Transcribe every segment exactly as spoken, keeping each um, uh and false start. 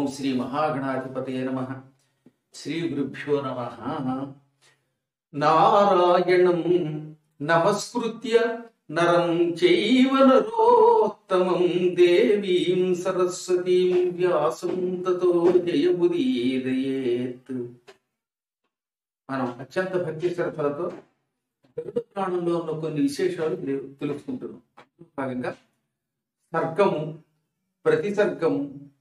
ఓం శ్రీ మహాగణాధిపతయే నమః. శ్రీ గురుభ్యో నమః. నారాయణం నమస్కృత్య నరం చైవ నరోత్తమం దేవీం సరస్వతీం వ్యాసం తతో జయముదీరయేత్. మనం అత్యంత భక్తి శ్రద్ధలతో గరుడ పురాణంలో ఉన్న కొన్ని విశేషాలు తెలు- తెలుసుకుంటున్నాం. భాగంగా సర్గము, ప్రతిసర్గము,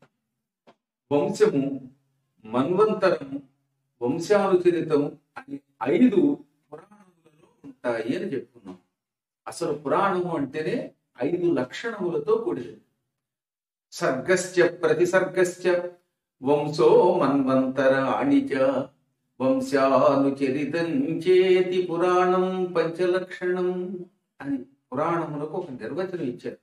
వంశము, మన్వంతరము, వంశానుచరితము అని ఐదు పురాణములలో ఉంటాయి అని చెప్పుకున్నాం. అసలు పురాణము అంటేనే ఐదు లక్షణములతో కూడినది. సర్గశ్చ ప్రతిసర్గశ్చ వంశో మన్వంతరాణి చ వంశానుచరితం చేతి పురాణం పంచలక్షణం అని పురాణములకు ఒక నిర్వచనం ఇచ్చారు.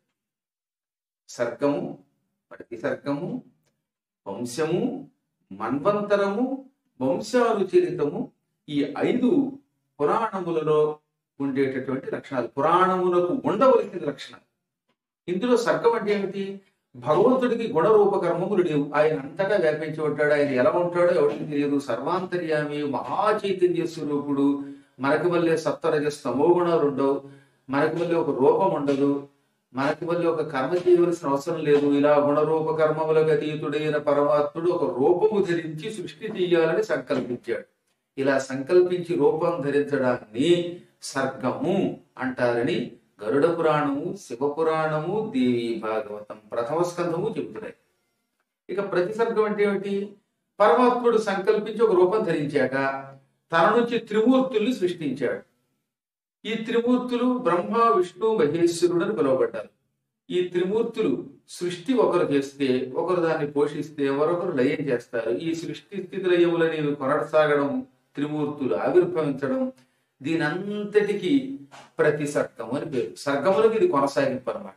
సర్గము, ప్రతిసర్గము, వంశము, మన్వంతరము, వంశానుచరితము ఈ ఐదు పురాణములలో ఉండేటటువంటి లక్షణాలు, పురాణములకు ఉండవలసిన లక్షణాలు. ఇందులో సర్గం అంటే ఏమిటి? భగవంతుడికి గుణరూప కర్మములు లేవు. ఆయన అంతటా వ్యాపించి ఉంటాడు. ఆయన ఎలా ఉంటాడో ఎవరికి తెలియదు. సర్వాంతర్యామి, మహాచైతన్య స్వరూపుడు. మనకి వల్లే సప్తరజ స్తమో గుణాలు ఉండవు. మనకి వల్లే ఒక రూపం ఉండదు. మనకి వల్లే ఒక కర్మ చేయవలసిన అవసరం లేదు. ఇలా గుణరూప కర్మములకు అతీతుడైన పరమాత్ముడు ఒక రూపము ధరించి సృష్టి చేయాలని సంకల్పించాడు. ఇలా సంకల్పించి రూపం ధరించడాన్ని సర్గము అంటారని గరుడ పురాణము, శివ పురాణము, దేవి భాగవతం ప్రథమ స్కంధము చెబుతున్నాయి. ఇక ప్రతిసర్గం అంటే ఏమిటి? పరమాత్ముడు సంకల్పించి ఒక రూపం ధరించాక తన నుంచి త్రిమూర్తుల్ని సృష్టించాడు. ఈ త్రిమూర్తులు బ్రహ్మ, విష్ణు, మహేశ్వరుడు అని పిలువబడ్డారు. ఈ త్రిమూర్తులు సృష్టి ఒకరు చేస్తే ఒకరు దాన్ని పోషిస్తే మరొకరు లయం చేస్తారు. ఈ సృష్టి స్థితి లయములనేవి కొనసాగడం, త్రిమూర్తులు ఆవిర్భవించడం, దీని అంతటికి ప్రతి సర్గం అని పేరు. సర్గములకు ఇది కొనసాగింపు అన్నమాట.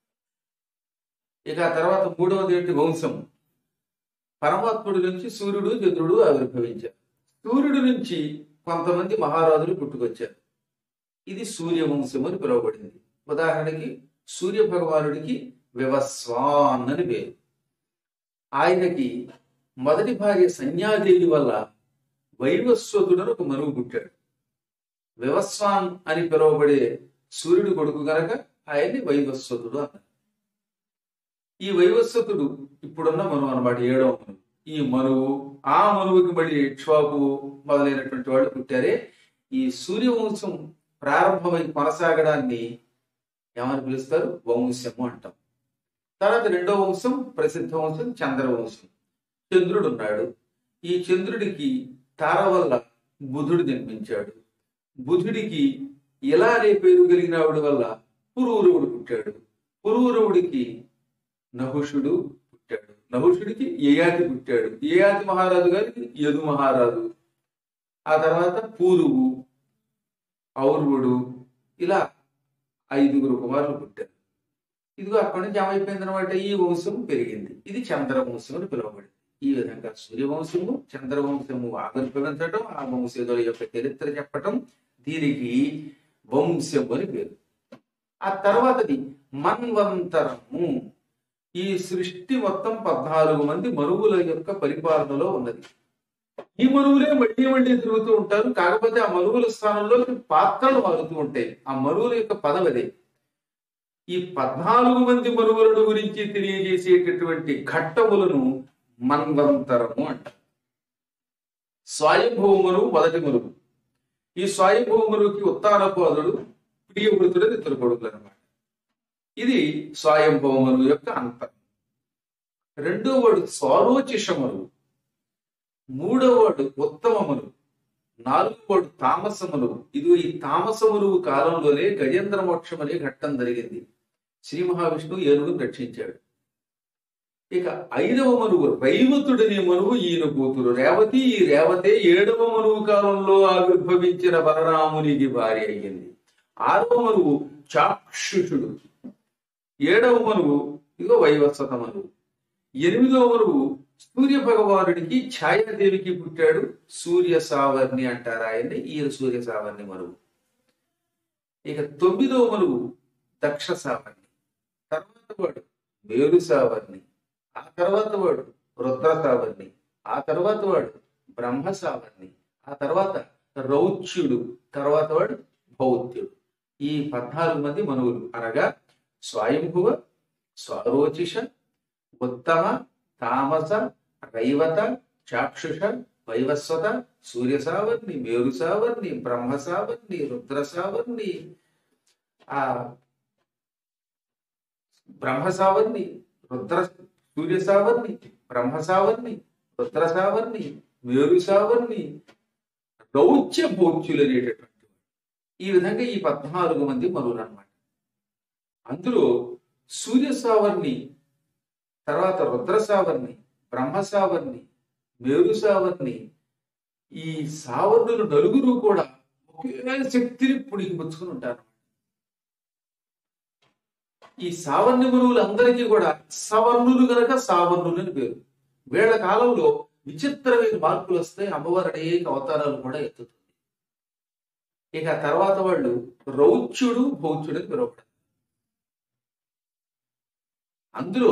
ఇక ఆ తర్వాత మూడవది ఏంటి? వంశం. పరమాత్ముడి నుంచి సూర్యుడు, చంద్రుడు ఆవిర్భవించారు. సూర్యుడి నుంచి కొంతమంది మహారాజులు పుట్టుకొచ్చారు. ఇది సూర్యవంశం అని పిలువబడింది. ఉదాహరణకి సూర్య భగవానుడికి వివస్వాన్ అని పేరు. ఆయనకి మొదటి భార్య సంధ్యాదేవి వల్ల వైవస్వతుడని ఒక మనువు పుట్టాడు. వివస్వాన్ అని పిలువబడే సూర్యుడి కొడుకు గనక ఆయన్ని వైవస్వతుడు అన్నారు. ఈ వైవస్వతుడు ఇప్పుడున్న మనువు అన్నమాట, ఏడవ మనువు. ఈ మనువు, ఆ మనువుకి మళ్ళీ ఇక్ష్వాకు మొదలైనటువంటి వాళ్ళు పుట్టారే. ఈ సూర్యవంశం ప్రారంభమై కొనసాగడాన్ని ఏమని పిలుస్తారు? వంశము అంటాం. తర్వాత రెండో వంశం ప్రసిద్ధ వంశం చంద్రవంశం. చంద్రుడు ఉన్నాడు. ఈ చంద్రుడికి తార వల్ల బుధుడు జన్మించాడు. బుధుడికి ఇలా అనే పేరు కలిగిన ఆవిడ వల్ల పురూరవుడు పుట్టాడు. పురూరవుడికి నహుషుడు పుట్టాడు. నహుషుడికి యయాతి పుట్టాడు. యయాతి మహారాజు గారికి యదు మహారాజు. ఆ తర్వాత పూరువు, ఔర్వుడు, ఇలా ఐదుగురు కుమారులు పుట్టారు. ఇదిగో అక్కడి నుంచి ఏమైపోయింది అనమాట, ఈ వంశం పెరిగింది. ఇది చంద్రవంశం అని పిలువబడింది. ఈ విధంగా సూర్యవంశము, చంద్రవంశము ఆవిర్భవించడం, ఆ వంశీయుల యొక్క చరిత్ర చెప్పటం, దీనికి వంశము అని పేరు. ఆ తర్వాతది మన్వంతరము. ఈ సృష్టి మొత్తం పద్నాలుగు మంది మనువుల యొక్క పరిపాలనలో ఉన్నది. ఈ మనువులే మళ్ళీ మళ్ళీ తిరుగుతూ ఉంటారు. కాకపోతే ఆ మనువుల స్థానంలో పాత్రలు మారుతూ ఉంటాయి. ఆ మనువుల యొక్క పదవి అదే. ఈ పద్నాలుగు మంది మనువులను గురించి తెలియజేసేటటువంటి ఘట్టములను మన్వంతరము అంటారు. స్వయంభవ మనువు మొదటి మనువు. ఈ స్వయంభవ మనువుకి ఉత్తానపాదుడు, ప్రియవృతుడు ఇద్దరు కొడుకులు అనమాట. ఇది స్వయంభవ మనువు యొక్క అంతం. రెండో వాడు స్వారోచిష మనువు. మూడో వాడు ఉత్తమ మనువు. నాలుగో వాడు తామస మనువు. ఇది ఈ తామస మనువు కాలంలోనే గజేంద్ర మోక్షం అనే ఘట్టం జరిగింది. శ్రీ మహావిష్ణువు ఏనుగును రక్షించాడు. ఇక ఐదవ మనువు రైవతుడనే మనువు, ఈయన కూతురు రేవతి. ఈ రేవతే ఏడవ మనువు కాలంలో ఆవిర్భవించిన బలరామునికి భార్య అయ్యింది. ఆరవ మనువు చాక్షుషుడు. ఏడవ మనువు ఇదిగో వైవస్వత మనువు. ఎనిమిదవ మనువు సూర్య భగవానుడికి ఛాయాదేవికి పుట్టాడు. సూర్య సావర్ణి అంటారు ఆయన్ని. ఈయన సూర్య సావర్ణి మనువు. ఇక తొమ్మిదవ మనువు దక్ష సావర్ణి. తర్వాత వాడు మేరు సావర్ణి. ఆ తర్వాత వాడు రుద్ర సావర్ణి, ఆ తర్వాత వాడు బ్రహ్మ సావర్ణి, ఆ తర్వాత రౌచ్యుడు, తర్వాత వాడు భౌత్యుడు. ఈ పద్నాలుగు మంది మనువులు అనగా స్వయంభువ, స్వరోచిష, ఉత్తమ, తామస, రైవత, చాక్షుష, వైవస్వత, సూర్య సావర్ణి, మేరు సావర్ణి, బ్రహ్మ సావర్ణి, రుద్ర సావర్ణి, ఆ బ్రహ్మ సావర్ణి, రుద్ర సూర్య సావర్ణి, బ్రహ్మ సావర్ణి, రుద్ర సావర్ణి, మేరు సావర్ణి, రౌచ్య భౌత్యులు అనేటటువంటి ఈ విధంగా ఈ పద్నాలుగు మంది మనువులు అన్నమాట. అందులో సూర్య సావర్ణి, తర్వాత రుద్ర సావర్ణి, బ్రహ్మ సావర్ణి, మేరు సావర్ణి, ఈ సావర్ణులు నలుగురు కూడా ఒకే శక్తిని పుడికి పుచ్చుకుని ఉంటారు. ఈ సావర్ణి మనువులందరికీ కూడా సవర్ణులు గనక సావర్ణులు అని పేరు. వీళ్ళ కాలంలో విచిత్రమైన మార్పులు వస్తాయి. అమ్మవారి అనేక అవతారాలు కూడా ఎత్తుతుంది. ఇక తర్వాత వాళ్ళు రౌచ్యుడు, భౌత్యుడు అని పిలువబడతారు. అందులో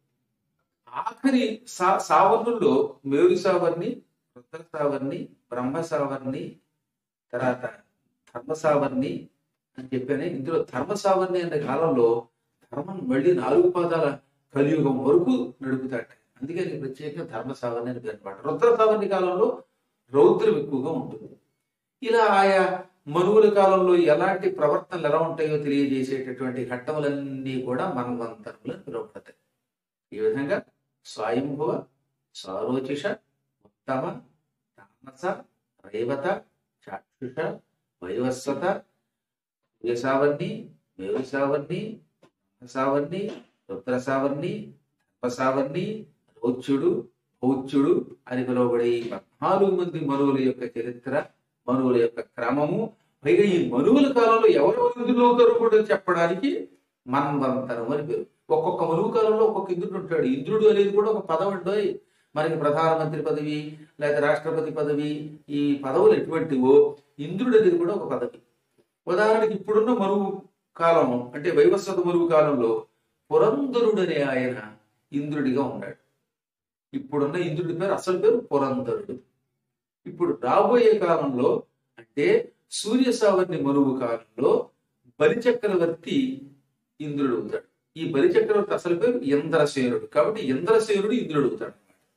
ఆఖరి సా సావర్ణుల్లో మేరు సావర్ణి, రుద్ర సావర్ణి, బ్రహ్మ సావర్ణి, తర్వాత ధర్మ సావర్ణి అని చెప్పాను. ఇందులో ధర్మ సావర్ణి అనే కాలంలో ధర్మం మళ్ళీ నాలుగు పాదాల కలియుగం వరకు నడుపుతాట. అందుకని ప్రత్యేకంగా ధర్మ సావర్ణి అని పేరు. రుద్ర సావర్ణి కాలంలో రౌద్రం ఎక్కువగా ఉంటుంది. ఇలా ఆయా మనువుల కాలంలో ఎలాంటి ప్రవర్తనలు ఎలా ఉంటాయో తెలియజేసేటటువంటి ఘట్టములన్నీ కూడా మన్వంతరములు అని పిలువబడతాయి. ఈ విధంగా స్వయంభువ, స్వరోచిష, ఉత్తమ, తామస, రైవత, చాక్షుష, వైవస్వత, సూర్యసావర్ణి, మేరు సావర్ణి, సావర్ణి, రుద్ర సావర్ణి, ధర్మ సావర్ణి, రౌచ్యుడు, భౌత్యుడు అని పిలువబడే ఈ పద్నాలుగు మంది మనువుల యొక్క చరిత్ర, మనువుల యొక్క క్రమము, పైగా ఈ మనువుల కాలంలో ఎవరు ఇంద్రులు అవుతారో కూడా చెప్పడానికి మన్వంతరం అని పేరు. ఒక్కొక్క మనువు కాలంలో ఒక్కొక్క ఇంద్రుడు ఉంటాడు. ఇంద్రుడు అనేది కూడా ఒక పదం అండి. మనకి ప్రధానమంత్రి పదవి లేదా రాష్ట్రపతి పదవి, ఈ పదవులు ఎటువంటివో ఇంద్రుడు అనేది కూడా ఒక పదవి. ఉదాహరణకి ఇప్పుడున్న మనువు కాలం అంటే వైవస్వత మనువు కాలంలో పురంధరుడు అనే ఆయన ఇంద్రుడిగా ఉన్నాడు. ఇప్పుడున్న ఇంద్రుడి పేరు అసలు పేరు పురంధరుడు. ఇప్పుడు రాబోయే కాలంలో అంటే సూర్య సావర్ణి మనువు కాలంలో బలిచక్రవర్తి ఇంద్రుడు అవుతాడు. ఈ బలిచక్రవర్తి అసలు పేరు ఇంద్రసేనుడు. కాబట్టి ఇంద్రసేనుడు ఇంద్రుడు అవుతాడు.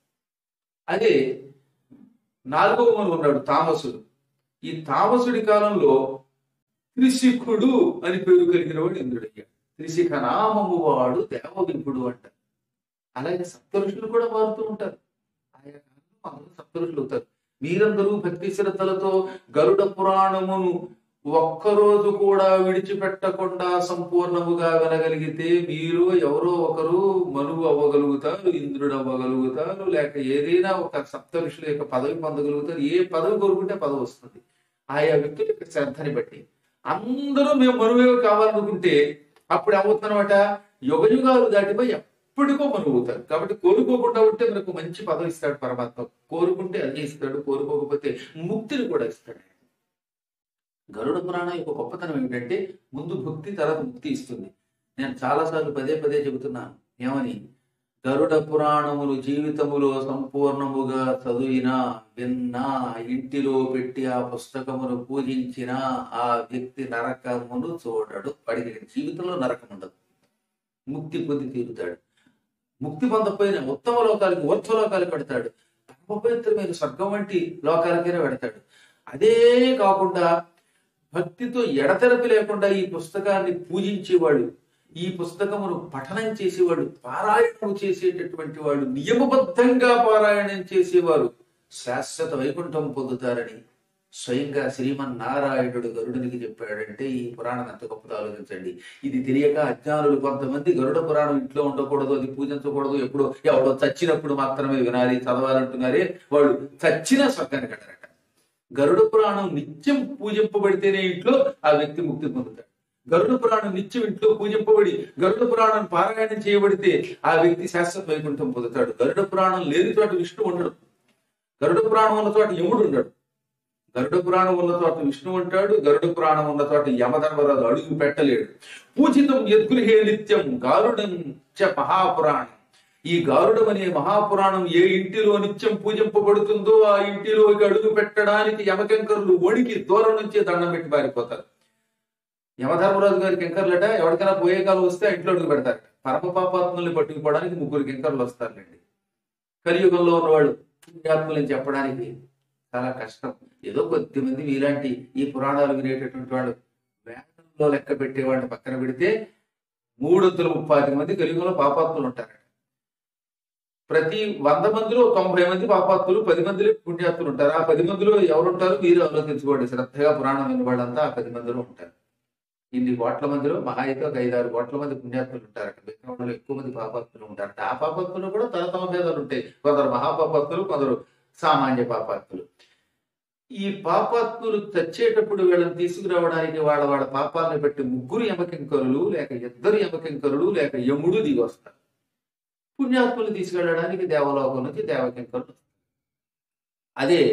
అదే నాలుగవ మనువు ఉన్నాడు తామసుడు. ఈ తామసుడి కాలంలో త్రిశిఖుడు అని పేరు కలిగిన వాడు ఇంద్రుడయ్యాడు. త్రిశిఖ నామము వాడు దేవవిభుడు అంటారు. అలాగే సప్తఋషులు కూడా మారుతూ ఉంటారు. ఆయా కాలంలో అందరూ సప్తఋషులు అవుతారు. మీరందరూ భక్తి శ్రద్ధలతో గరుడ పురాణమును ఒక్కరోజు కూడా విడిచిపెట్టకుండా సంపూర్ణముగా వినగలిగితే మీరు ఎవరో ఒకరు మనువు అవ్వగలుగుతారు, ఇంద్రుడు అవ్వగలుగుతారు, లేక ఏదైనా ఒక సప్త ఋషుల యొక్క పదవి పొందగలుగుతారు. ఏ పదవి కోరుకుంటే పదవి వస్తుంది ఆయా వ్యక్తుల యొక్క శ్రద్ధని బట్టి. అందరూ మేము మనువే కావాలనుకుంటే అప్పుడు ఏమవుతుందన్నమాట, యుగ యుగాలు దాటిపోయి ఎప్పటికో మనువు అవుతారు. కాబట్టి కోరుకోకుండా ఉంటే మనకు మంచి పదవి ఇస్తాడు పరమాత్మ. కోరుకుంటే అన్ని ఇస్తాడు, కోరుకోకపోతే ముక్తిని కూడా ఇస్తాడు. గరుడ పురాణం యొక్క గొప్పతనం ఏమిటంటే ముందు భక్తి తర్వాత ముక్తి ఇస్తుంది. నేను చాలాసార్లు పదే పదే చెబుతున్నాను ఏమని, గరుడ పురాణములు జీవితములో సంపూర్ణముగా చదివినా విన్నా ఇంటిలో పెట్టి ఆ పుస్తకమును పూజించినా ఆ వ్యక్తి నరకమును చూడడు. వాడికి జీవితంలో నరకం ఉండదు, ముక్తి పొంది తీరుతాడు. ముక్తి పొందకపోయిన ఉత్తమ లోకాలకి ఊర్ధ్వలోకాలకు పెడతాడు, పవిత్రమైన స్వర్గం వంటి లోకాలకైనా పెడతాడు. అదే కాకుండా భక్తితో ఎడతెరపి లేకుండా ఈ పుస్తకాన్ని పూజించేవాడు, ఈ పుస్తకమును పఠనం చేసేవాడు, పారాయణము చేసేటటువంటి వాడు, నియమబద్ధంగా పారాయణం చేసేవారు శాశ్వత వైకుంఠం పొందుతారని స్వయంగా శ్రీమన్నారాయణుడు గరుడునికి చెప్పాడంటే ఈ పురాణం ఎంత గొప్పదో ఆలోచించండి. ఇది తెలియక అజ్ఞానులు కొంతమంది గరుడ పురాణం ఇంట్లో ఉండకూడదు, అది పూజించకూడదు, ఎప్పుడో ఎవడో చచ్చినప్పుడు మాత్రమే వినాలి చదవాలంటున్నారే, వాళ్ళు చచ్చినా స్వర్గానికి వెళ్ళారట. గరుడ పురాణం నిత్యం పూజింపబడితేనే ఇంట్లో ఆ వ్యక్తి ముక్తి పొందుతాడు. గరుడ పురాణం నిత్యం ఇంట్లో పూజింపబడి గరుడ పురాణం పారాయణం చేయబడితే ఆ వ్యక్తి శాశ్వత వైకుంఠం పొందుతాడు. గరుడ పురాణం లేని చోట విష్ణు ఉండడు, గరుడ పురాణం ఉన్న చోట యముడు ఉండడు. గరుడ పురాణం ఉన్న చోట విష్ణు ఉంటాడు, గరుడ పురాణం ఉన్న చోట యమధర్మరాజు అడుగు పెట్టలేడు. పూజితం యద్గృహే నిత్యం గారుడం చ మహాపురాణం ఈ గారుడం అనే మహాపురాణం ఏ ఇంటిలో నిత్యం పూజింపబడుతుందో ఆ ఇంటిలోకి అడుగు పెట్టడానికి యమకింకరులు వణికి దూరం నుంచే దండం పెట్టి పారిపోతారు. యమధర్మరాజు గారి కింకర్లట ఎవరికైనా పోయే కాలం వస్తే ఆ ఇంట్లో అడుగు పెడతారట. పరమ పాపాత్ముల్ని పట్టుకుపోవడానికి ముగ్గురు కింకర్లు వస్తారులేండి. కలియుగంలో ఉన్నవాళ్ళు పుణ్యాత్ములని చెప్పడానికి చాలా కష్టం. ఏదో కొద్ది మంది ఇలాంటి ఈ పురాణాలు వినేటటువంటి వాళ్ళు వేదంలో లెక్క పెట్టేవాడిని పక్కన పెడితే మూడు వందల ముప్పాది మంది కలియుగంలో పాపాత్ములు ఉంటారట. ప్రతి వంద మందిలో తొంభై మంది పాపాత్ములు, పది మందిలో పుణ్యాత్ములు ఉంటారు. ఆ పది మందిలో ఎవరుంటారు మీరు ఆలోచించుకోండి. శ్రద్ధగా పురాణం విన్న వాళ్ళంతా ఆ పది మందిలో ఉంటారు. ఇన్ని కోట్ల మందిలో మహా అయితే ఒక ఐదారు కోట్ల మంది పుణ్యాత్ములు ఉంటారట. మిగతా వాళ్ళలో ఎక్కువ మంది పాపాత్ములు ఉంటారట. ఆ పాపాత్ములు కూడా తరతమ భేదాలు ఉంటాయి. కొందరు మహాపాపాత్ములు, కొందరు సామాన్య పాపాత్ములు. ఈ పాపాత్ములు చచ్చేటప్పుడు వీళ్ళని తీసుకురావడానికి వాళ్ళ వాళ్ళ పాపాలను బట్టి ముగ్గురు యమకింకరులు లేక ఇద్దరు యమకింకరులు లేక యముడు దిగి వస్తారు. పుణ్యాత్ములు తీసుకెళ్ళడానికి దేవలోకం నుంచి దేవకింకరులు. అదే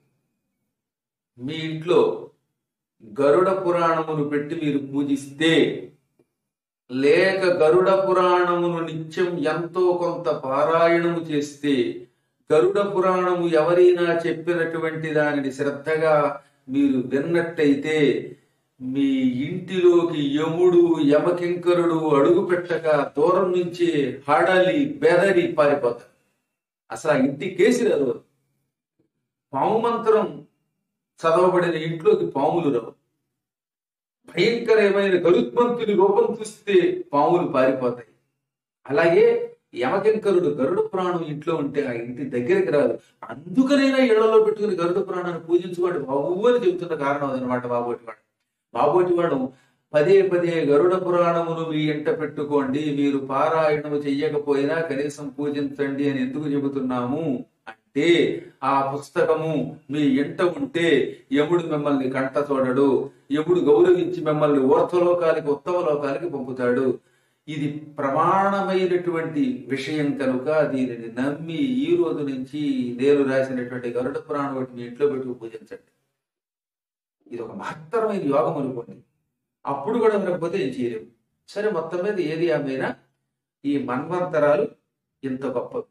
మీ ఇంట్లో గరుడ పురాణమును పెట్టి మీరు పూజిస్తే లేక గరుడ పురాణమును నిత్యం ఎంతో కొంత పారాయణము చేస్తే గరుడ పురాణము ఎవరైనా చెప్పినటువంటి దానిని శ్రద్ధగా మీరు విన్నట్టయితే మీ ఇంటిలోకి యముడు యమకింకరుడు అడుగు పెట్టక దూరం నుంచి హడలి బెదరి పారిపోతారు. అసలు ఆ ఇంటి కేసి రాదు. పాము మంత్రం చదవబడిన ఇంట్లోకి పాములు రావు. భయంకరమైన గరుత్మంతుని రూపం చూస్తే పాములు పారిపోతాయి. అలాగే యమకింకరుడు గరుడ పురాణం ఇంట్లో ఉంటే ఆ ఇంటి దగ్గరికి రాదు. అందుకనైనా ఇళ్లలో పెట్టుకుని గరుడ పురాణాన్ని పూజించుకోండి బాబు అని చెబుతున్న కారణం అదనమాట. బాబోటివాడు బాబోటివాడు పదే పదే గరుడ పురాణమును మీ ఎంట పెట్టుకోండి, మీరు పారాయణము చెయ్యకపోయినా కనీసం పూజించండి అని ఎందుకు చెబుతున్నాము అంటే ఆ పుస్తకము మీ ఎంట ఉంటే యముడు మిమ్మల్ని కంట చూడడు. యముడు గౌరవించి మిమ్మల్ని ఊర్ధ్వలోకాలకి ఉత్తమ లోకాలకి పంపుతాడు. ఇది ప్రమాణమైనటువంటి విషయం కనుక దీనిని నమ్మి ఈ రోజు నుంచి నేను రాసినటువంటి గరుడ పురాణం ఒకటి మీ ఇంట్లో పెట్టుకు పూజించండి. ఇది ఒక మహత్తరమైన యోగం అనుకోండి. అప్పుడు కూడా వినకపోతే ఏం చేయలేము. సరే, మొత్తం మీద ఏది ఏమైనా ఈ మన్వంతరాలు ఇంత గొప్ప.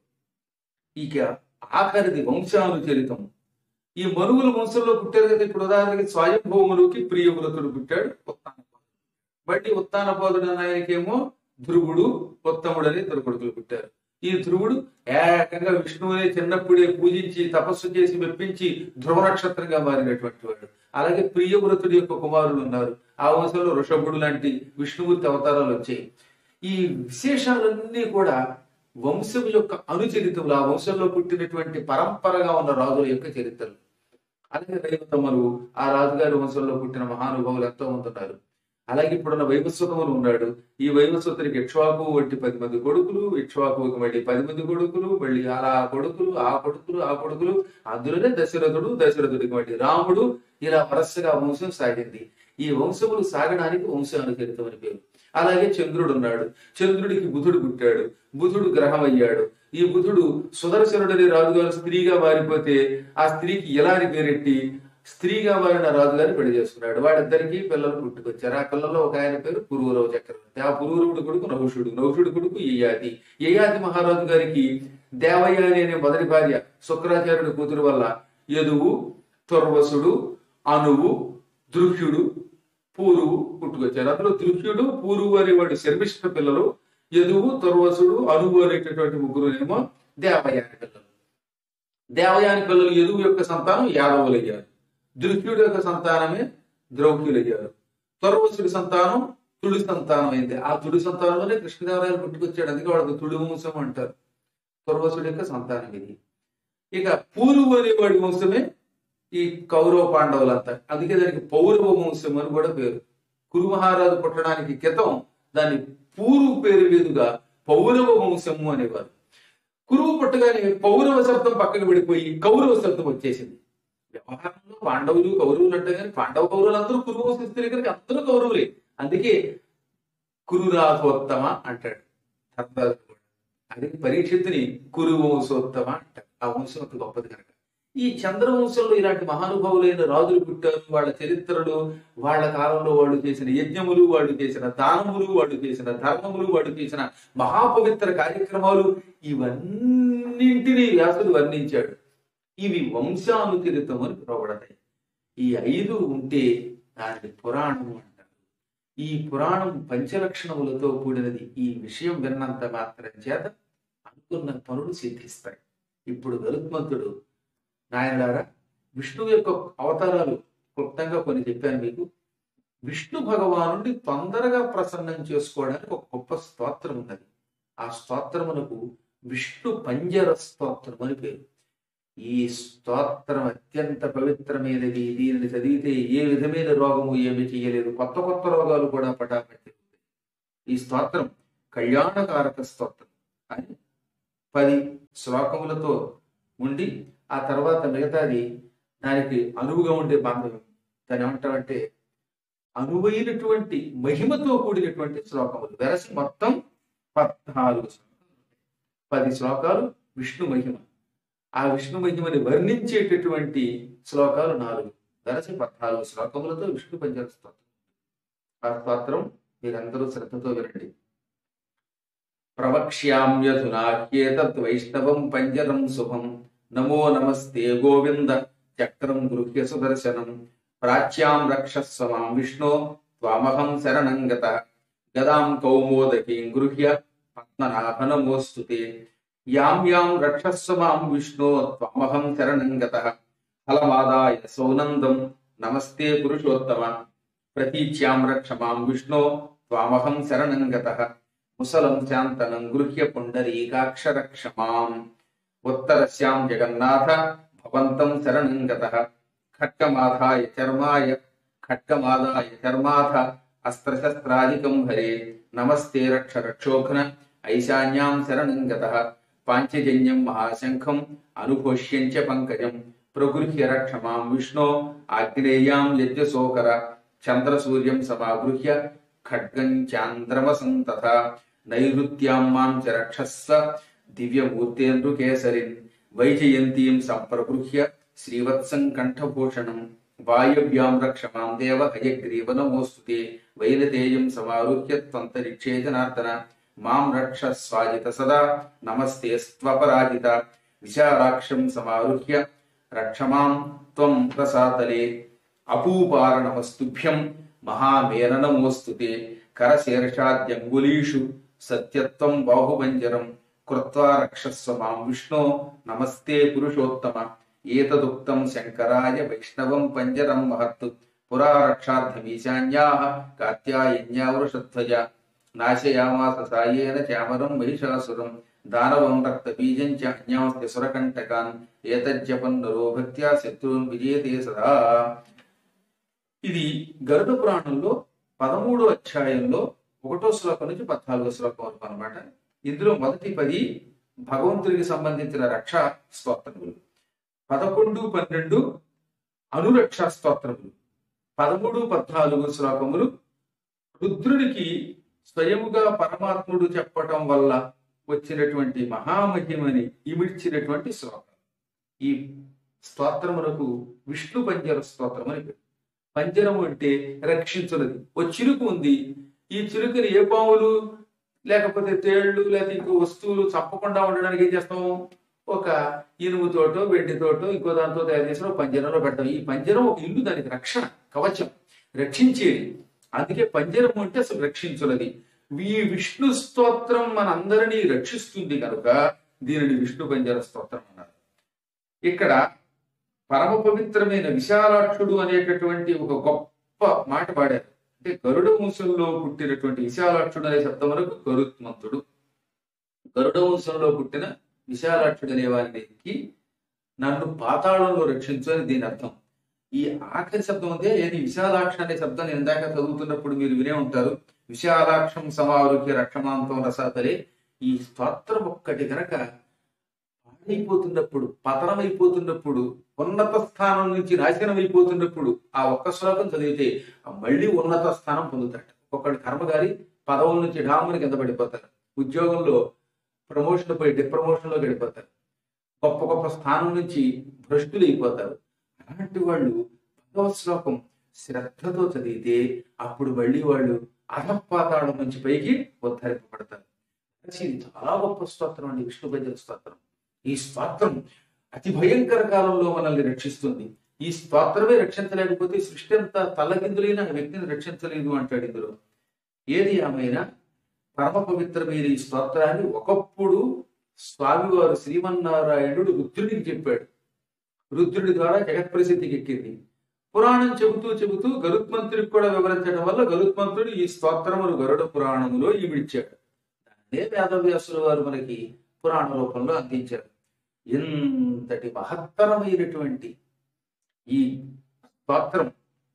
ఇక ఆఖరిది వంశానుచరితం. ఈ మనువుల వంశంలో పుట్టారు కదా. ఇప్పుడు ఉదాహరణకి స్వయంభూములకి ప్రియవ్రతుడు పుట్టాడు, ఉత్తానపాదుడు. బట్టి ఉత్తానపాదుడు అని ఆయనకేమో ధ్రువుడు, ఉత్తముడు అని ఇద్దరు కొడుకులు పుట్టారు. ఈ ధ్రువుడు ఏకంగా విష్ణువుని చిన్నప్పుడే పూజించి తపస్సు చేసి మెప్పించి ధ్రువ నక్షత్రంగా మారినటువంటి వాడు. అలాగే ప్రియవ్రతుడి యొక్క కుమారులు ఉన్నారు. ఆ వంశంలో ఋషభుడు లాంటి విష్ణుమూర్తి అవతారాలు వచ్చాయి. ఈ విశేషాలన్నీ కూడా వంశం యొక్క అనుచరితములు, ఆ వంశంలో పుట్టినటువంటి పరంపరగా ఉన్న రాజుల యొక్క చరిత్రలు. అలాగే రైవతమ్మలు, ఆ రాజుగారి వంశంలో పుట్టిన మహానుభావులు ఎంతో మంది ఉన్నారు. అలాగే ఇప్పుడున్న వైవస్వతములు ఉన్నాడు. ఈ వైవస్వతునికి ఇక్ష్వాకు వంటి పది మంది కొడుకులు, ఇక్ష్వాకుకి మళ్ళీ పది మంది కొడుకులు, మళ్ళీ అలా కొడుకులు, ఆ కొడుకులు, ఆ కొడుకులు, అందులోనే దశరథుడు, దశరథుడికి మళ్ళీ రాముడు, ఇలా వరుసగా వంశం సాగింది. ఈ వంశములు సాగడానికి వంశానుచరితం అని పేరు. అలాగే చంద్రుడు ఉన్నాడు. చంద్రుడికి బుధుడు పుట్టాడు. బుధుడు గ్రహం అయ్యాడు. ఈ బుధుడు సుదర్శనుడని రాజుగారు స్త్రీగా మారిపోతే ఆ స్త్రీకి ఇలా అని పేరెట్టి స్త్రీగా మారిన రాజుగారిని పెళ్లి చేసుకున్నాడు. వాడిద్దరికి పిల్లలు పుట్టుకొచ్చారు. ఆ పిల్లల్లో ఒక ఆయన పేరు పురూరవ చక్రవర్తి. ఆ పురూరవుడి కొడుకు నహుషుడు, నహుషుడి కొడుకు యయాతి. యయాతి మహారాజు గారికి దేవయాని అనే మొదటి భార్య శుక్రాచార్యుడి కూతురు వల్ల యదువు, తుర్వసుడు, అనువు, దృహ్యుడు, పూరువు పుట్టుకొచ్చారు. అందులో దృహ్యుడు, పూరువు అనేవాడు శర్మిష్ఠ పిల్లలు. యదువు, తుర్వసుడు, అనువు అనేటటువంటి ముగ్గురు ఏమో దేవయాని పిల్లలు. దేవయాని పిల్లలు యదువు యొక్క సంతానం యాదవులయ్యారు. దృహ్యుడి యొక్క సంతానమే ద్రౌహ్యులయ్యారు. తుర్వసుడి సంతానం తుడి సంతానం అయింది. ఆ తుడి సంతానంలోనే కృష్ణదేవరాయలు పుట్టుకొచ్చాడు. అందుకే వాడు తుడి వంశం అంటారు. తుర్వసుడి యొక్క సంతానం ఇది. ఇక పూరువు అనేవాడి వంశమే ఈ కౌరవ పాండవులంతా. అందుకే దానికి పౌరవ వంశం అని కూడా పేరు. కురు మహారాజు పుట్టడానికి క్రితం దాన్ని పూరు పేరు మీదుగా పౌరవ వంశము అనేవారు. కురువు పుట్టగానే పౌరవ శబ్దం పక్కకు పడిపోయి కౌరవ శబ్దం వచ్చేసింది. వ్యవహారంలో పాండవులు కౌరవులు అంటే కానీ పాండవ కౌరవులు అందరూ కురు వంశస్థులే కనుక అందరూ కౌరవులే. అందుకే కురురాథోత్తమ అంటాడు ధర్మరాజు కూడా. అది పరీక్షిత్తుని కురు వంశోత్తమ అంటారు. ఆ వంశం అంత గొప్పది కనుక. ఈ చంద్రవంశంలో ఇలాంటి మహానుభావులైన రాజులు పుట్టారు. వాళ్ళ చరిత్రలు, వాళ్ళ కాలంలో వాళ్ళు చేసిన యజ్ఞములు, వాళ్ళు చేసిన దానములు, వాళ్ళు చేసిన ధర్మములు, వాళ్ళు చేసిన మహాపవిత్ర కార్యక్రమాలు, ఇవన్నింటినీ వ్యాసుడు వర్ణించాడు. ఇవి వంశానుచరితం అని పిలువబడతాయి. ఈ ఐదు ఉంటే దాన్ని పురాణం అంటారు. ఈ పురాణం పంచలక్షణములతో కూడినది. ఈ విషయం విన్నంత మాత్రం చేత అనుకున్న పనులు సిద్ధిస్తాయి. ఇప్పుడు గరుత్మంతుడు, నాయనలారా, విష్ణువు యొక్క అవతారాలు క్లుప్తంగా కొన్ని చెప్పాను మీకు. విష్ణు భగవానుడిని తొందరగా ప్రసన్నం చేసుకోవడానికి ఒక గొప్ప స్తోత్రం ఉన్నది. ఆ స్తోత్రమునకు విష్ణు పంజర స్తోత్రం అని పేరు. ఈ స్తోత్రం అత్యంత పవిత్రమైనది. దీనిని చదివితే ఏ విధమైన రోగము ఏమి చేయలేదు. కొత్త కొత్త రోగాలు కూడా పటాపట్టి. ఈ స్తోత్రం కళ్యాణకారక స్తోత్రం అని పది శ్లోకములతో ఉండి, ఆ తర్వాత మిగతాది దానికి అనువుగా ఉండే బాంధవ్యం. దాన్ని ఏమంటామంటే అనువైనటువంటి మహిమతో కూడినటువంటి శ్లోకములు. వెరసి మొత్తం పద్నాలుగు శ్లోకాలు. పది శ్లోకాలు విష్ణు మహిమ. ఆ విష్ణు మహిమని వర్ణించేటటువంటి శ్లోకాలు నాలుగు. వెరసి పద్నాలుగు శ్లోకములతో విష్ణు పంజర స్తోత్రం. ఆ స్తోత్రం మీరందరూ శ్రద్ధతో వినండి. ప్రవక్ష్యామ్యధునాహ్యేతద్ వైష్ణవం పంజరం శుభం. నమో నమస్తే గోవింద చక్రం గృహ్య సుదర్శనం. ప్రాచ్యాం రక్షస్వ మాం విష్ణో త్వామహం శరణం గతః. గదాం కౌమోదకీం గృహ్య పద్మనాభ నమోస్తుతే. యాం యాం రక్షస్వ మాం విష్ణో త్వామహం శరణం గతః. ఫలమాదాయ సౌనందం నమస్తే పురుషోత్తమ. ప్రతీచ్యాం రక్ష మాం విష్ణో త్వామహం శరణం గతః. ముసలం శాంతనం గృహ్య పుండరీకాక్షరక్ష మాం. ఉత్తరస్యాం జగన్నాథ భవంతం శరణం గతః. ఖడ్గమాధాయ చర్మాయ ఖడ్గమాదాయ చర్మాథ అస్త్రశస్త్రాదికం హరే. నమస్తే రక్ష రక్షోఘ్న ఐశాన్యాం శరణం గతః. పాంచజన్యం మహాశంఖం అనుఘోష్యం చ పంకజం. ప్రగృహ్య రక్ష మాం విష్ణో ఆగ్నేయాం యజ్ఞశోకర. చంద్రసూర్యం సమాగృహ్య ఖడ్గం చాంద్రమసం తథా. నైరుత్యాం మాం చ రక్షస్వ దివ్యమూర్తేంద్రుకేసరిన్. వైజయంతీం సంప్రగృహ్య శ్రీవత్సం కంఠభూషణం. వాయవ్యాం రక్ష మాం దేవ హయగ్రీవ నమోస్తుతే. వైనతేయం సమారుహ్య త్వంతరిక్షే జనార్దన. మాం రక్ష స్వాజిత సదా నమస్తే స్త్వపరాజిత. విశాలాక్షం సమారుహ్య రక్ష మాం త్వం ప్రసాదలే. అపూపార నమస్తుభ్యం మహామేన నమోస్తుతే. కరశీర్షాద్యంగులీషు సత్యత్వం బాహుబంజరం. కృత్వా రక్షస్వ మాం విష్ణో నమస్తే పురుషోత్తమ. ఏతదుక్తం శంకరాయ వైష్ణవం పంజరం మహత్. పురా రక్షార్థమీశాన్యాః కాత్యాయన్యా వృషధ్వజ. నాశయామాస సాయేన చామరం మహిషాసురం. దానవం రక్తబీజం చ అన్యాంస్య సురకంటకాన్. ఏతజ్జపన్ నరో భక్త్యా శత్రున్ విజేతే సదా. ఇది గరుడ పురాణంలో పదమూడో అధ్యాయంలో ఒకటో శ్లోకం నుంచి పద్నాలుగో శ్లోకం వరకు అనమాట. ఇందులో మొదటి పది భగవంతుడికి సంబంధించిన రక్షా స్తోత్రములు, పదకొండు పన్నెండు అనురక్షా స్తోత్రములు, పదమూడు పద్నాలుగు శ్లోకములు రుద్రుడికి స్వయముగా పరమాత్ముడు చెప్పటం వల్ల వచ్చినటువంటి మహామహిమని ఇమిడ్చినటువంటి శ్లోకం. ఈ స్తోత్రములకు విష్ణు పంజర స్తోత్రం అని పేరు. పంజరము అంటే రక్షించున్నది. ఓ చిలుకు ఉంది. ఈ చిలుకని ఏ పాములు లేకపోతే తేళ్లు లేకపోతే ఇంకో వస్తువులు చంపకుండా ఉండడానికి ఏం చేస్తాము? ఒక ఇనుముతోటో వెండితోటో ఇంకో దాంతో తయారు చేసిన పంజరంలో పెడతాం. ఈ పంజరం ఒక ఇల్లు, దానికి రక్షణ కవచం, రక్షించేది. అందుకే పంజరం అంటే అసలు రక్షించున్నది. ఈ విష్ణు స్తోత్రం మనందరినీ రక్షిస్తుంది కనుక దీనిని విష్ణు పంజర స్తోత్రం అన్నారు. ఇక్కడ పరమ పవిత్రమైన విశాలాక్షుడు అనేటటువంటి ఒక గొప్ప మాట పాడారు. అంటే గరుడ వంశంలో పుట్టినటువంటి విశాలాక్షుడు అనే శబ్దమునకు గరుత్మంతుడు. గరుడ వంశంలో పుట్టిన విశాలాక్షుడు అనే వారికి నన్ను పాతాళంలో రక్షించు అని దీని అర్థం. ఈ ఆఖరి శబ్దం ఉందే ఏది విశాలాక్ష అనే శబ్దం ఇందాక చదువుతున్నప్పుడు మీరు వినే ఉంటారు. విశాలాక్షం సమారుహ్య రక్షమాంతం రసాతలే. ఈ స్తోత్రం ఒక్కటి కనుక పాడైపోతున్నప్పుడు, పతనమైపోతున్నప్పుడు, ఉన్నత స్థానం నుంచి నాశనం అయిపోతున్నప్పుడు ఆ ఒక్క శ్లోకం చదివితే మళ్ళీ ఉన్నత స్థానం పొందుతాడు. ఒక్కడి కర్మగారి పదవుల నుంచి డాముని కింద పడిపోతారు. ఉద్యోగంలో ప్రమోషన్ పోయి డిప్రమోషన్ లో గడిపోతారు. గొప్ప గొప్ప స్థానం నుంచి భ్రష్టులైపోతారు. అలాంటి వాళ్ళు భగవత్ శ్లోకం శ్రద్ధతో చదివితే అప్పుడు మళ్ళీ వాళ్ళు అధపాతాళం నుంచి పైకి ఉద్ధరింపబడతారు. ఇది చాలా గొప్ప స్తోత్రం అండి, విష్ణు భజన స్తోత్రం. ఈ స్తోత్రం అతి భయంకర కాలంలో మనల్ని రక్షిస్తుంది. ఈ స్తోత్రమే రక్షించలేకపోతే సృష్టి అంతా తల్లకిందులైన వ్యక్తిని రక్షించలేదు అంటాడు ఇందులో. ఏది ఏమైనా పరమ పవిత్రమైన ఈ స్తోత్రాన్ని ఒకప్పుడు స్వామివారు శ్రీమన్నారాయణుడు రుద్రుడికి చెప్పాడు. రుద్రుడి ద్వారా జగత్ప్రసిద్ధికి ఎక్కింది. పురాణం చెబుతూ చెబుతూ గరుత్మంతుడికి కూడా వివరించడం వల్ల గరుత్మంతుడు ఈ స్తోత్రమును గరుడ పురాణములో ఈవిడిచ్చాడు. దాన్నే వేదవ్యాసుల వారు మనకి పురాణ రూపంలో అందించారు. ఎంతటి మహత్తరమైనటువంటి ఈ స్తోత్రం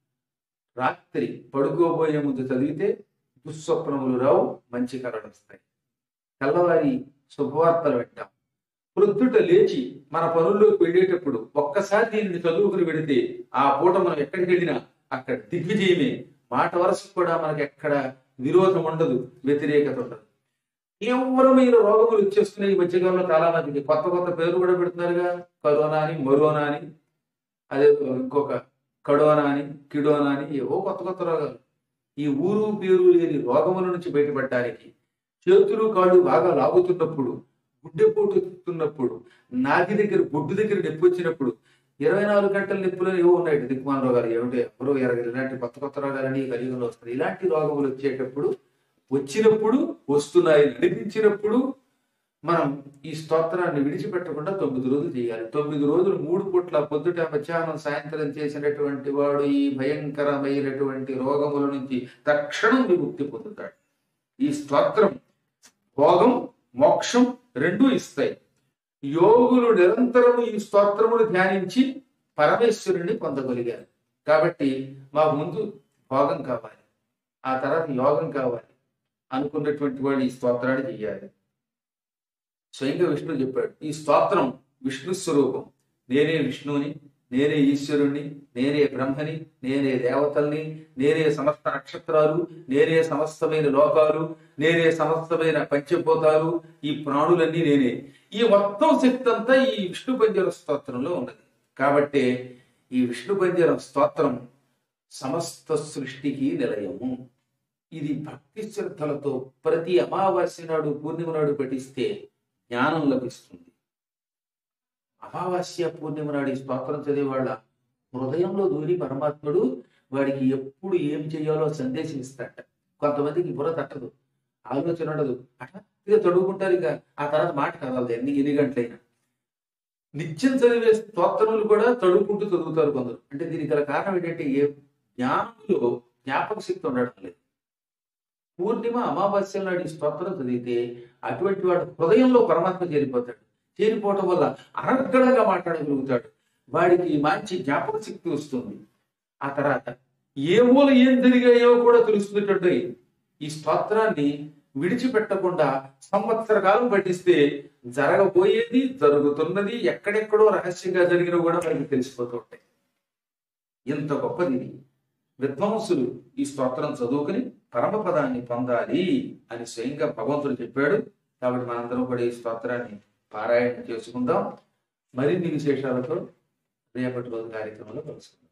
రాత్రి పడుకోబోయే ముందు చదివితే దుస్వప్నములు రావు, మంచి కళలు వస్తాయి. తెల్లవారి శుభవార్తలు వింటాం. ప్రొద్దుట లేచి మన పనుల్లోకి వెళ్ళేటప్పుడు ఒక్కసారి దీనిని చదువుకుని వెడితే ఆ పూట మనం ఎక్కడికి వెళ్ళినా అక్కడ దిగ్విజయమే. మాట వరుసకు కూడా మనకి ఎక్కడ విరోధం ఉండదు, వ్యతిరేకత ఉండదు. తీవ్రమైన రోగములు వచ్చేస్తున్నాయి ఈ మధ్యకాలంలో. చాలా మందికి కొత్త కొత్త పేరు కూడా పెడుతున్నారుగా, కరోనా అని, మరోనా అని, అదే ఇంకొక కడోనా అని, కిడోనా అని, ఏవో కొత్త కొత్త రోగాలు. ఈ ఊరు పేరు లేని రోగముల నుంచి బయటపడడానికి చేతులు కాళ్ళు బాగా లాగుతున్నప్పుడు, గుడ్డెపోటు ఎత్తుతున్నప్పుడు, నాగి దగ్గర బొడ్డు దగ్గర నొప్పి వచ్చినప్పుడు, ఇరవై నాలుగు గంటల నొప్పులు ఏవో ఉన్నాయి దిక్కుమాల రోగాలు, ఏమిటో ఎవరో ఎరగ ఇలాంటి కొత్త కొత్త రోగాలని కలియుగంలో వస్తాయి. ఇలాంటి రోగములు వచ్చేటప్పుడు, వచ్చినప్పుడు, వస్తున్నాయి అనిపించినప్పుడు మనం ఈ స్తోత్రాన్ని విడిచిపెట్టకుండా తొమ్మిది రోజులు చేయాలి. తొమ్మిది రోజులు మూడు పూట్ల పొద్దుట మధ్యాహ్నం సాయంత్రం చేసినటువంటి వాడు ఈ భయంకరమైనటువంటి రోగముల నుంచి తక్షణం విముక్తి పొందుతాడు. ఈ స్తోత్రం భోగం మోక్షం రెండూ ఇస్తాయి. యోగులు నిరంతరము ఈ స్తోత్రమును ధ్యానించి పరమేశ్వరుణ్ణి పొందగలిగారు. కాబట్టి మా ముందు భోగం కావాలి, ఆ తర్వాత యోగం కావాలి అనుకున్నటువంటి వాడు ఈ స్తోత్రాన్ని చెయ్యాలి. స్వయంగా విష్ణువు చెప్పాడు, ఈ స్తోత్రం విష్ణు స్వరూపం. నేనే విష్ణువుని, నేనే ఈశ్వరుణ్ణి, నేనే బ్రహ్మని, నేనే దేవతల్ని, నేనే సమస్త నక్షత్రాలు, నేనే సమస్తమైన లోకాలు, నేనే సమస్తమైన పంచభూతాలు, ఈ ప్రాణులన్నీ నేనే. ఈ మొత్తం శక్తి అంతా ఈ విష్ణు పంజర స్తోత్రంలో ఉన్నది. కాబట్టి ఈ విష్ణు పంజర స్తోత్రం సమస్త సృష్టికి నిలయము. ఇది భక్తి శ్రద్ధలతో ప్రతి అమావాస్య నాడు పూర్ణిమ నాడు పఠిస్తే జ్ఞానం లభిస్తుంది. అమావాస్య పూర్ణిమ నాడు ఈ స్తోత్రం చదివేవాళ్ళ హృదయంలో దూరి పరమాత్ముడు వాడికి ఎప్పుడు ఏం చేయాలో సందేశం ఇస్తాడట. కొంతమందికి బుర్ర తట్టదు, ఆలోచన ఉండదు, అట్లా చదువుకుంటారు. ఇక ఆ తర్వాత మాట కదలదు ఎన్ని ఎన్ని గంటలైనా. నిత్యం చదివే స్తోత్రములు కూడా చదువుకుంటూ చదువుతారు కొందరు. అంటే దీనికి గల కారణం ఏంటంటే ఏ జ్ఞానంలో జ్ఞాపక శక్తి ఉండడం లేదు. పూర్ణిమ అమావాస్య నాడు ఈ స్తోత్రం చదివితే అటువంటి వాడు హృదయంలో పరమాత్మ చేరిపోతాడు. చేరిపోవటం వల్ల అనర్గళంగా మాట్లాడగలుగుతాడు. వాడికి మంచి జ్ఞాపక శక్తి వస్తుంది. ఆ తర్వాత ఏ మూల ఏం జరిగాయో కూడా తెలుస్తున్నట్టు ఈ స్తోత్రాన్ని విడిచిపెట్టకుండా సంవత్సర కాలం పఠిస్తే జరగబోయేది, జరుగుతున్నది, ఎక్కడెక్కడో రహస్యంగా జరిగినా కూడా మనకి తెలిసిపోతూ ఉంటాయి. ఎంత గొప్పది ఇది. విద్వాంసులు ఈ స్తోత్రం చదువుకుని పరమపదాన్ని పొందాలి అని స్వయంగా భగవంతుడు చెప్పాడు. కాబట్టి మనందరం కూడా ఈ స్తోత్రాన్ని పారాయణ చేసుకుందాం. మరిన్ని విశేషాలతో రేపటి రోజు కార్యక్రమంలో కలుసుకుందాం.